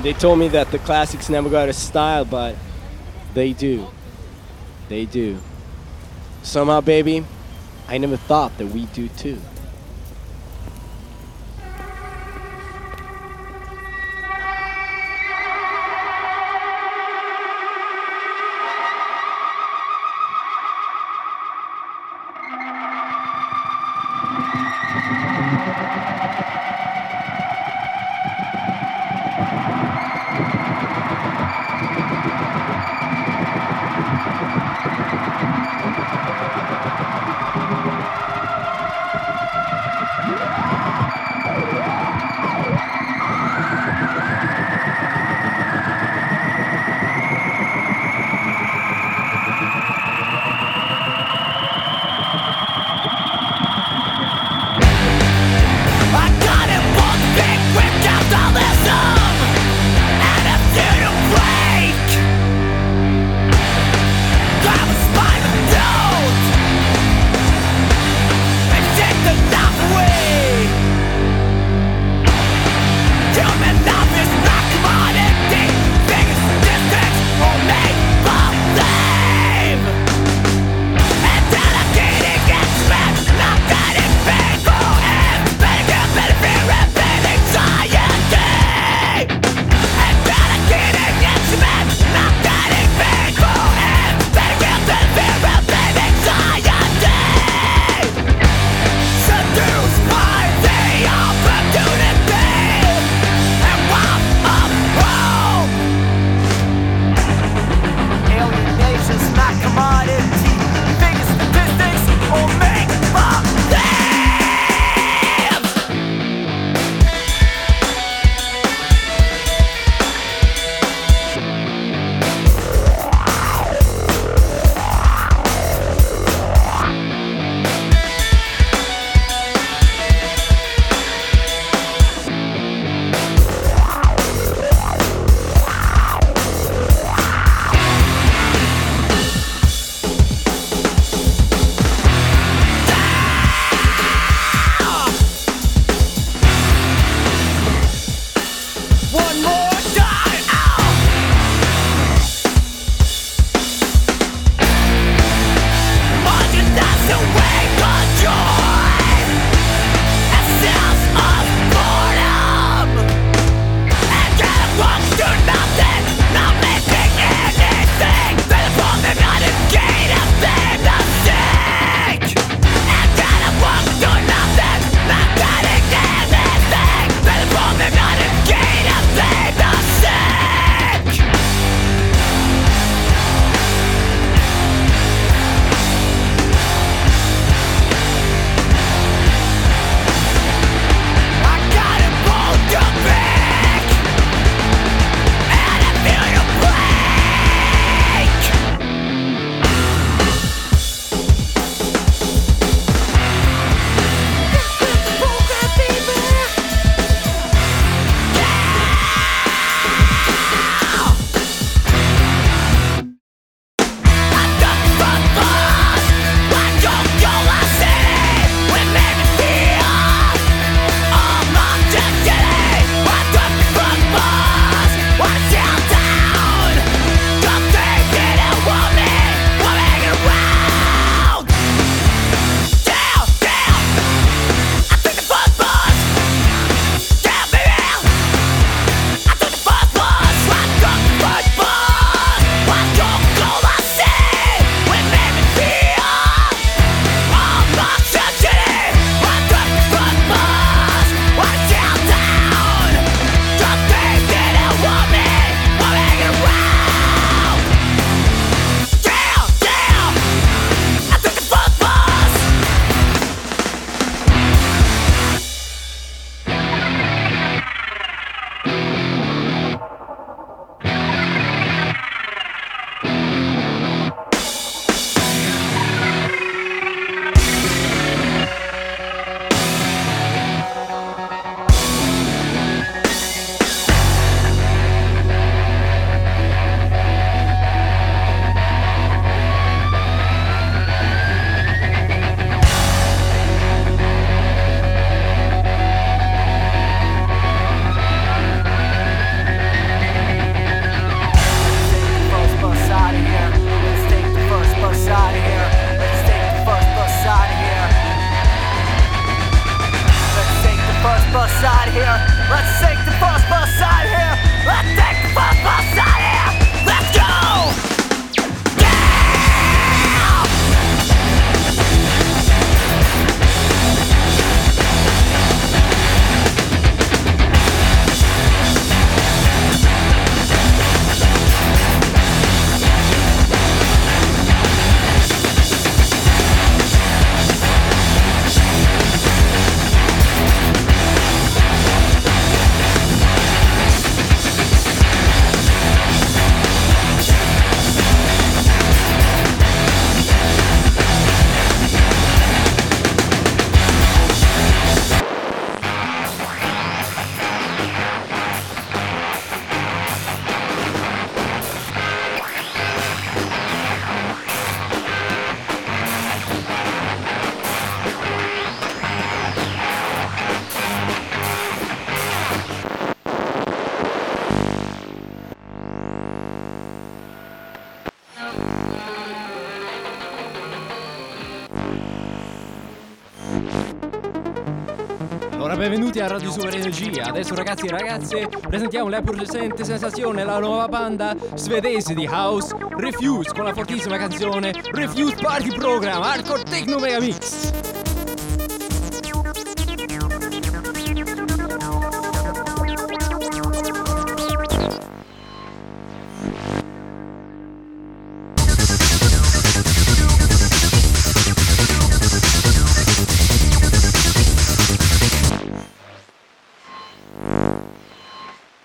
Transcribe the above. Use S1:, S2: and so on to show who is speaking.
S1: They told me that the classics never got a style, but they do. They do. Somehow, baby, I never thought that we do too.
S2: side here. Let's take the first bus side here. Let's take the first bus side here. Let's go!
S3: Allora, benvenuti a Radio Super Energia. Adesso ragazzi e ragazze presentiamo la presente sensazione, la nuova banda svedese di house, Refuse, con la fortissima canzone Refuse Party Program Hardcore Techno Mega Mix.